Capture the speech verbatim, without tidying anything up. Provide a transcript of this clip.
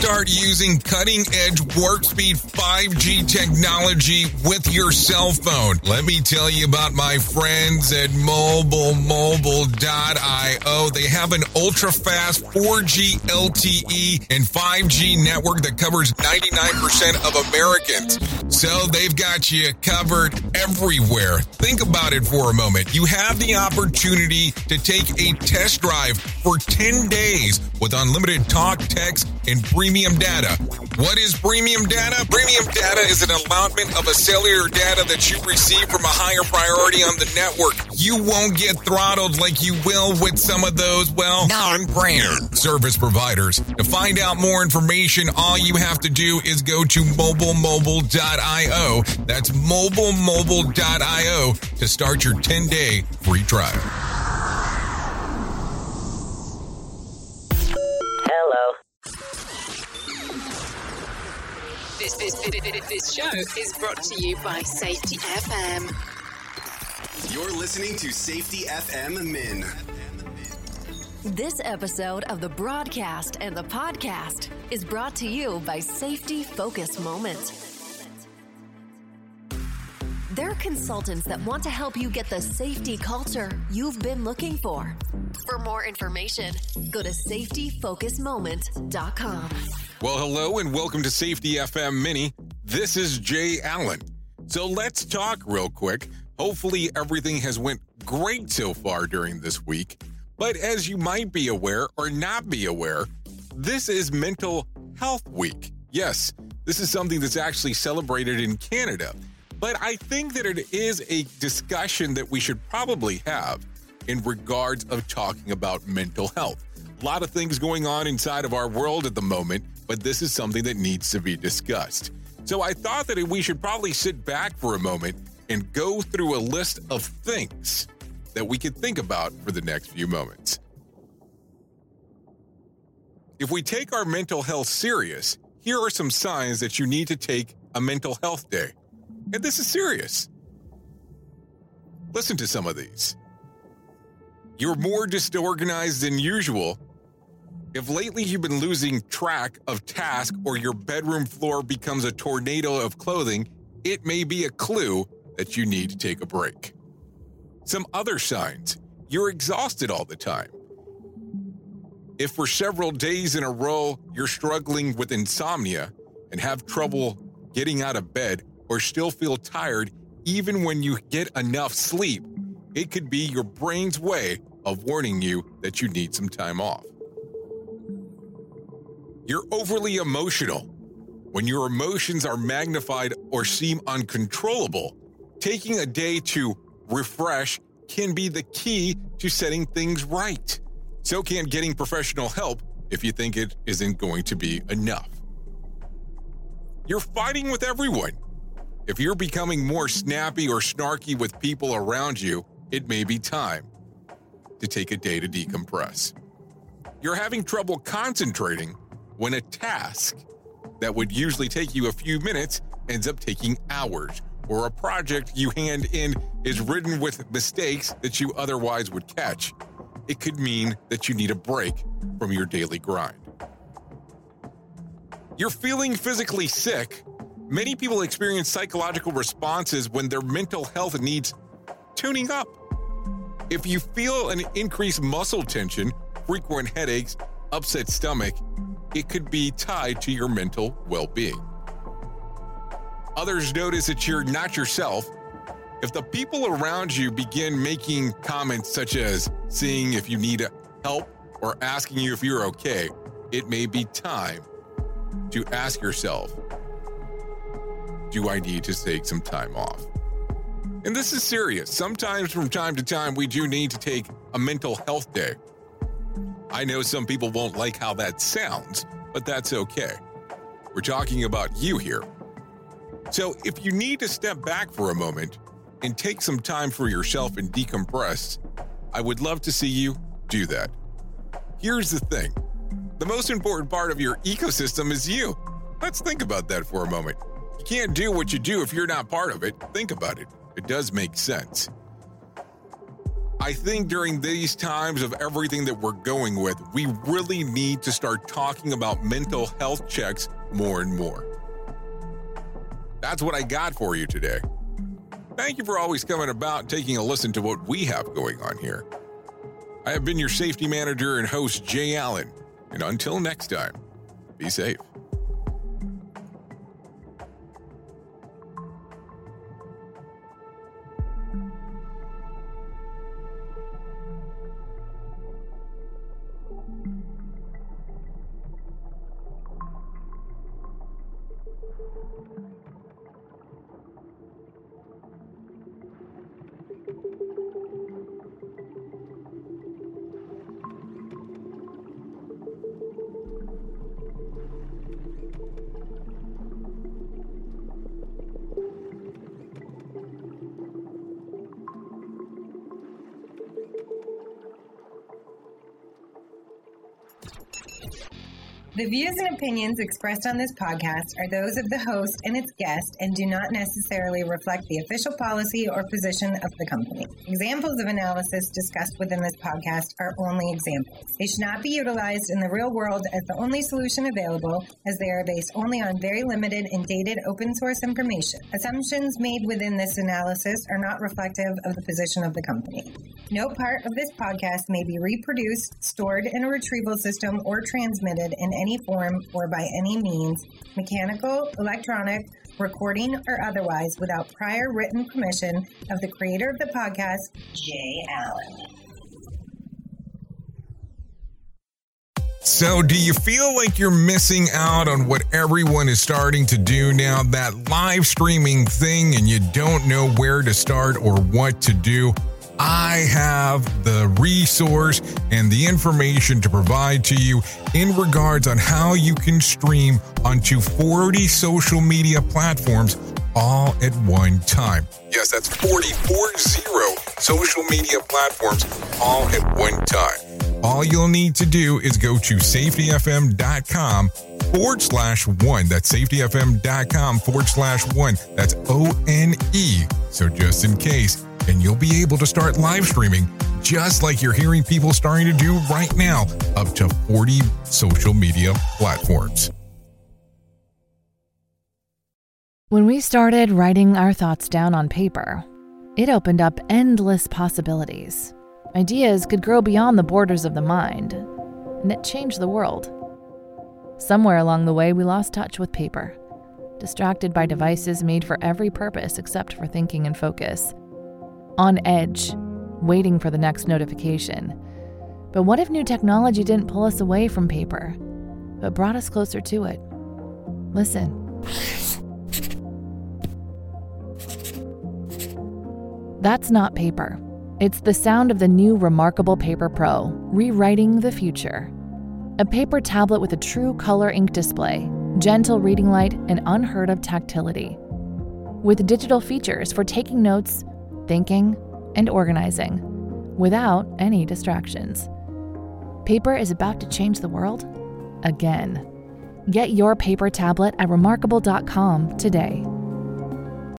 start using cutting-edge warp-speed five G technology with your cell phone. Let me tell you about my friends at mobile mobile dot io. They have an ultra-fast four G L T E and five G network that covers ninety-nine percent of Americans. So they've got you covered everywhere. Think about it for a moment. You have the opportunity to take a test drive for ten days with unlimited talk, text, and premium data. What is premium data? Premium data is an allotment of a cellular data that you receive from a higher priority on the network. You won't get throttled like you will with some of those, well, non-brand service providers. To find out more information, all you have to do is go to mobile mobile dot io. That's mobile mobile dot io to start your ten-day free trial. Hello. This, this, this, this show is brought to you by Safety F M. You're listening to Safety F M Min. This episode of the broadcast and the podcast is brought to you by Safety Focus Moment. They're consultants that want to help you get the safety culture you've been looking for. For more information, go to safety focus moment dot com. Well, hello and welcome to Safety F M Mini. This is Jay Allen. So let's talk real quick. Hopefully everything has went great so far during this week. But as you might be aware or not be aware, this is Mental Health Week. Yes, this is something that's actually celebrated in Canada. But I think that it is a discussion that we should probably have in regards of talking about mental health. A lot of things going on inside of our world at the moment, but this is something that needs to be discussed. So I thought that we should probably sit back for a moment and go through a list of things that we could think about for the next few moments. If we take our mental health serious, here are some signs that you need to take a mental health day. And this is serious. Listen to some of these. You're more disorganized than usual. If lately you've been losing track of tasks or your bedroom floor becomes a tornado of clothing, it may be a clue that you need to take a break. Some other signs. You're exhausted all the time. If for several days in a row you're struggling with insomnia and have trouble getting out of bed or still feel tired even when you get enough sleep, it could be your brain's way of warning you that you need some time off. You're overly emotional. When your emotions are magnified or seem uncontrollable, taking a day to refresh can be the key to setting things right. So can getting professional help if you think it isn't going to be enough. You're fighting with everyone. If you're becoming more snappy or snarky with people around you, it may be time to take a day to decompress. You're having trouble concentrating when a task that would usually take you a few minutes ends up taking hours, or a project you hand in is ridden with mistakes that you otherwise would catch. It could mean that you need a break from your daily grind. You're feeling physically sick. Many people experience psychological responses when their mental health needs tuning up. If you feel an increased muscle tension, frequent headaches, upset stomach, it could be tied to your mental well-being. Others notice that you're not yourself. If the people around you begin making comments such as seeing if you need help or asking you if you're okay, it may be time to ask yourself, do I need to take some time off? And this is serious. Sometimes from time to time, we do need to take a mental health day. I know some people won't like how that sounds, but that's okay. We're talking about you here. So if you need to step back for a moment and take some time for yourself and decompress, I would love to see you do that. Here's the thing. The most important part of your ecosystem is you. Let's think about that for a moment. You can't do what you do if you're not part of it. Think about it. It does make sense. I think during these times of everything that we're going with, we really need to start talking about mental health checks more and more. That's what I got for you today. Thank you for always coming about and taking a listen to what we have going on here. I have been your safety manager and host, Jay Allen. And until next time, be safe. The views and opinions expressed on this podcast are those of the host and its guest and do not necessarily reflect the official policy or position of the company. Examples of analysis discussed within this podcast are only examples. They should not be utilized in the real world as the only solution available, as they are based only on very limited and dated open source information. Assumptions made within this analysis are not reflective of the position of the company. No part of this podcast may be reproduced, stored in a retrieval system, or transmitted in any form or by any means, mechanical, electronic, recording, or otherwise, without prior written permission of the creator of the podcast, Jay Allen. So, do you feel like you're missing out on what everyone is starting to do now, that live streaming thing, and you don't know where to start or what to do? I have the resource and the information to provide to you in regards on how you can stream onto forty social media platforms all at one time. Yes, that's forty, four zero social media platforms all at one time. All you'll need to do is go to safetyfm.com forward slash one. That's safetyfm.com forward slash one. That's O N E. So just in case, and you'll be able to start live streaming just like you're hearing people starting to do right now, up to forty social media platforms. When we started writing our thoughts down on paper, it opened up endless possibilities. Ideas could grow beyond the borders of the mind, and it changed the world. Somewhere along the way, we lost touch with paper, distracted by devices made for every purpose except for thinking and focus. On edge, waiting for the next notification. But what if new technology didn't pull us away from paper, but brought us closer to it? Listen. That's not paper. It's the sound of the new Remarkable Paper Pro, rewriting the future. A paper tablet with a true color ink display, gentle reading light, and unheard of tactility. With digital features for taking notes, thinking, and organizing, without any distractions. Paper is about to change the world again. Get your paper tablet at remarkable dot com today.